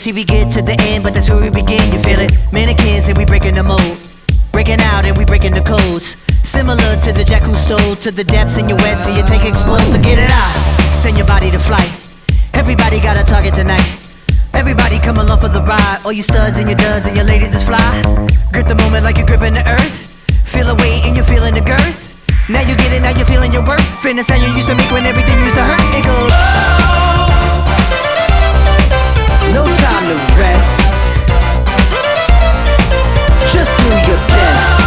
See, we get to the end, but that's where we begin, you feel it? Mannequins and we breaking the mold, breaking out and we breaking the codes. Similar to the jack who stole to the depths in your wet, so you take explode, so get it out. Send your body to flight. Everybody got a target tonight. Everybody come along for the ride. All you studs and your duds and your ladies is fly. Grip the moment like you're gripping the earth. Feel the weight and you're feeling the girth. Now you get it, now you're feeling your worth. Friend the sound you used to make when everything used to hurt. It goes, no time to rest. Just do your best.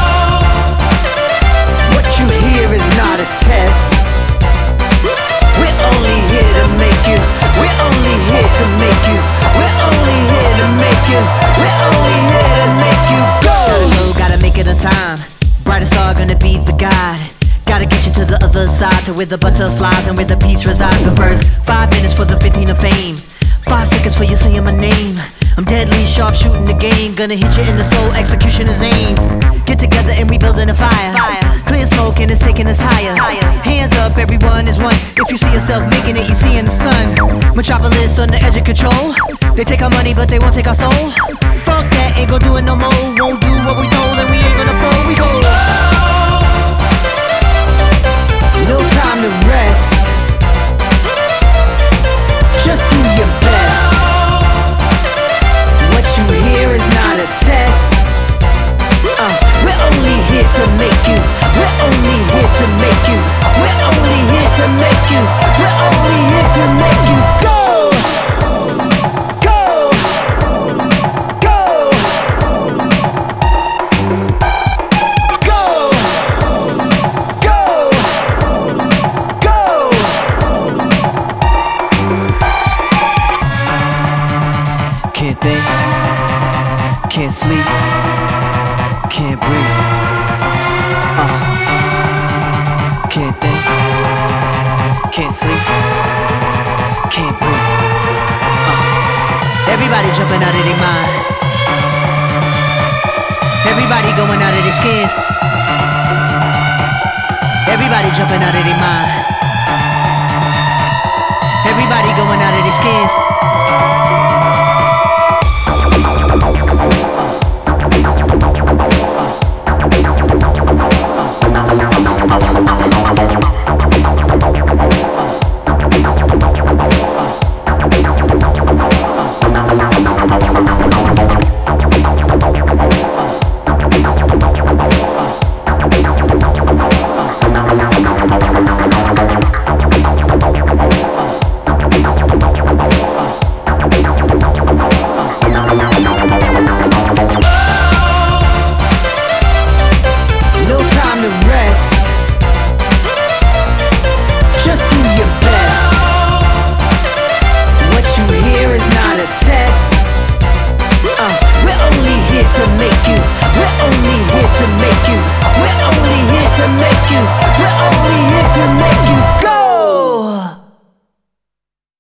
What you hear is not a test. We're only here to make you. We're only here to make you. We're only here to make you. We're only here to make you go. Gotta go, gotta make it on time. Brightest star gonna be the guide. Gotta get you to the other side, to where the butterflies and where the peace resides. The first 5 minutes for the 15 of fame, 5 seconds for you saying my name. I'm deadly sharp shooting the game. Gonna hit you in the soul, execution is aim. Get together and we building a fire. Clear smoke and it's taking us higher. Hands up, everyone is one. If you see yourself making it, you see in the sun. Metropolis on the edge of control. They take our money but they won't take our soul. Fuck that, ain't gon' do it no more. Won't do what we told and we ain't gonna fold. We go, no time to rest. Just do your best. What you hear is not a test. We're only here to make you. We're only here to make you. We're only here to make you. We're only here to make you go. Go. Go. Go. Go. Go. Can't think, can't sleep, can't breathe. Can't think, can't sleep, can't breathe. Everybody jumping out of their mind. Everybody going out of their skins. Everybody jumping out of their mind. Everybody going out of their skins. To make you. We're only here to make you.